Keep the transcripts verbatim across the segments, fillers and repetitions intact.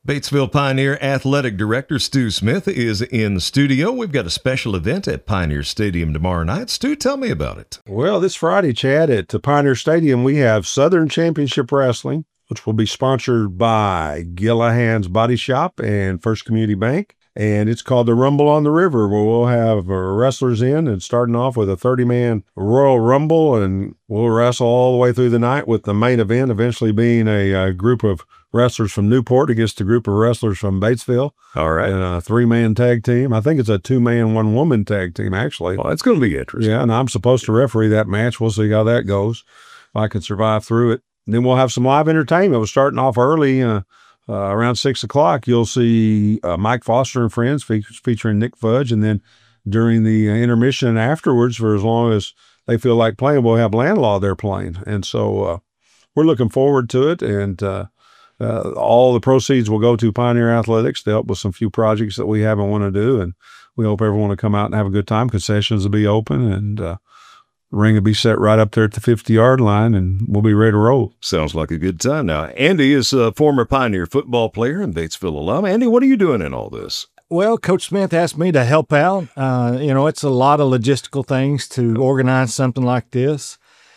Batesville Pioneer Athletic Director Stu Smith is in the studio. We've got a special event at Pioneer Stadium tomorrow night. Stu, tell me about it. Well, this Friday, Chad, at Pioneer Stadium, we have Southern Championship Wrestling, which will be sponsored by Gillahan's Body Shop and First Community Bank. And it's called the Rumble on the River, where we'll have wrestlers in and starting off with a thirty-man Royal Rumble, and we'll wrestle all the way through the night with the main event eventually being a, a group of wrestlers from Newport against a group of wrestlers from Batesville. All right. And a three-man tag team. I think it's a two-man, one-woman tag team, actually. Well, it's going to be interesting. Yeah, and I'm supposed to referee that match. We'll see how that goes, if I can survive through it. And then we'll have some live entertainment. We're starting off early, uh, uh, around six o'clock. You'll see uh, Mike Foster and Friends fe- featuring Nick Fudge. And then during the uh, intermission and afterwards, for as long as they feel like playing, we'll have Landlaw there playing. And so uh, we're looking forward to it. And uh, uh, all the proceeds will go to Pioneer Athletics to help with some few projects that we have and want to do. And we hope everyone will come out and have a good time. Concessions will be open, and uh, the ring will be set right up there at the fifty-yard line, and we'll be ready to roll. Sounds like a good time. Now, Andy is a former Pioneer football player and Batesville alum. Andy, what are you doing in all this? Well, Coach Smith asked me to help out. Uh, you know, it's a lot of logistical things to organize something like this.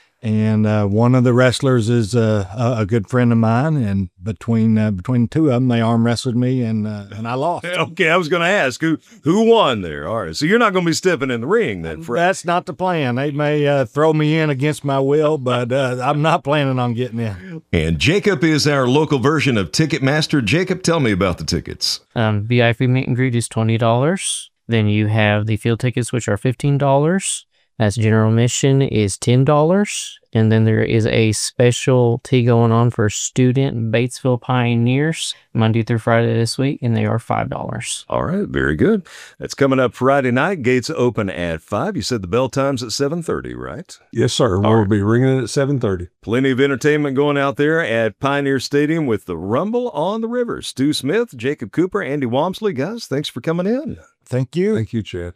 And uh, one of the wrestlers is uh, a, a good friend of mine, and between uh, between the two of them, they arm wrestled me, and uh, and I lost. Okay, I was going to ask who who won there. All right, so you're not going to be stepping in the ring then. Fred. That's not the plan. They may uh, throw me in against my will, but uh, I'm not planning on getting in. And Jacob is our local version of Ticketmaster. Jacob, tell me about the tickets. Um, V I P meet and greet is twenty dollars. Then you have the field tickets, which are fifteen dollars. That's general admission is ten dollars. And then there is a specialty going on for student Batesville Pioneers Monday through Friday this week, and they are five dollars. All right, very good. That's coming up Friday night. Gates open at five. You said the bell time's at seven thirty, right? Yes, sir. We'll right. be ringing it at seven thirty. Plenty of entertainment going out there at Pioneer Stadium with the Rumble on the River. Stu Smith, Jacob Cooper, Andy Walmsley. Guys, thanks for coming in. Thank you. Thank you, Chad.